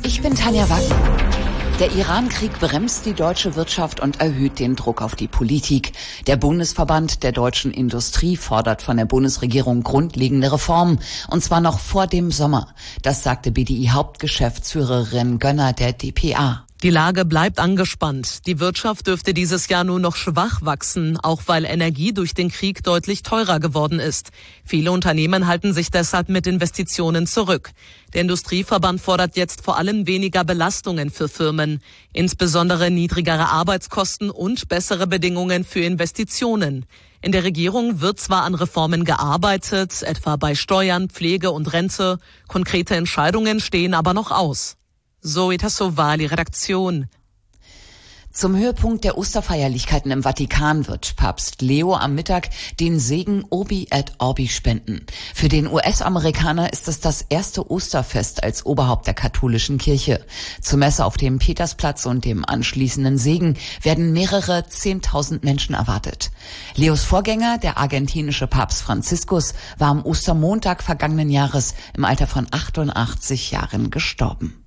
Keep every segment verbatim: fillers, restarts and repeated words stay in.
Ich bin Tanja Wagner. Der Iran-Krieg bremst die deutsche Wirtschaft und erhöht den Druck auf die Politik. Der Bundesverband der deutschen Industrie fordert von der Bundesregierung grundlegende Reformen, und zwar noch vor dem Sommer. Das sagte B D I-Hauptgeschäftsführerin Gönner der D P A. Die Lage bleibt angespannt. Die Wirtschaft dürfte dieses Jahr nur noch schwach wachsen, auch weil Energie durch den Krieg deutlich teurer geworden ist. Viele Unternehmen halten sich deshalb mit Investitionen zurück. Der Industrieverband fordert jetzt vor allem weniger Belastungen für Firmen, insbesondere niedrigere Arbeitskosten und bessere Bedingungen für Investitionen. In der Regierung wird zwar an Reformen gearbeitet, etwa bei Steuern, Pflege und Rente. Konkrete Entscheidungen stehen aber noch aus. Zoe Tassovali, Redaktion. Zum Höhepunkt der Osterfeierlichkeiten im Vatikan wird Papst Leo am Mittag den Segen Urbi et Orbi spenden. Für den U S-Amerikaner ist es das erste Osterfest als Oberhaupt der katholischen Kirche. Zur Messe auf dem Petersplatz und dem anschließenden Segen werden mehrere Zehntausend Menschen erwartet. Leos Vorgänger, der argentinische Papst Franziskus, war am Ostermontag vergangenen Jahres im Alter von achtundachtzig Jahren gestorben.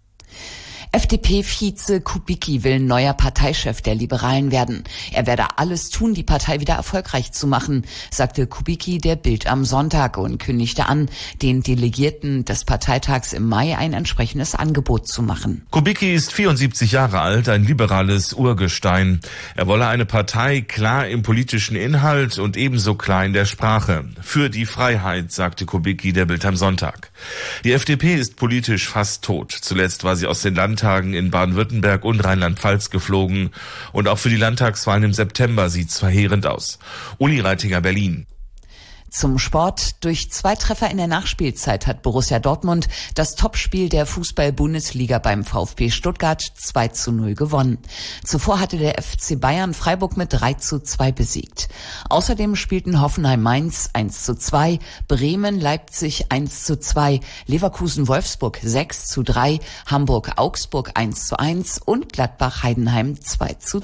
F D P-Vize Kubicki will neuer Parteichef der Liberalen werden. Er werde alles tun, die Partei wieder erfolgreich zu machen, sagte Kubicki der Bild am Sonntag und kündigte an, den Delegierten des Parteitags im Mai ein entsprechendes Angebot zu machen. Kubicki ist vierundsiebzig Jahre alt, ein liberales Urgestein. Er wolle eine Partei klar im politischen Inhalt und ebenso klar in der Sprache. Für die Freiheit, sagte Kubicki der Bild am Sonntag. Die F D P ist politisch fast tot. Zuletzt war sie aus den Landtagen in Baden-Württemberg und Rheinland-Pfalz geflogen. Und auch für die Landtagswahlen im September sieht es verheerend aus. Uli Reitinger, Berlin. Zum Sport. Durch zwei Treffer in der Nachspielzeit hat Borussia Dortmund das Topspiel der Fußball-Bundesliga beim VfB Stuttgart zwei zu null gewonnen. Zuvor hatte der F C Bayern Freiburg mit drei zu zwei besiegt. Außerdem spielten Hoffenheim-Mainz eins zu zwei, Bremen-Leipzig eins zu zwei, Leverkusen-Wolfsburg sechs zu drei, Hamburg-Augsburg eins zu eins und Gladbach-Heidenheim zwei zu zwei.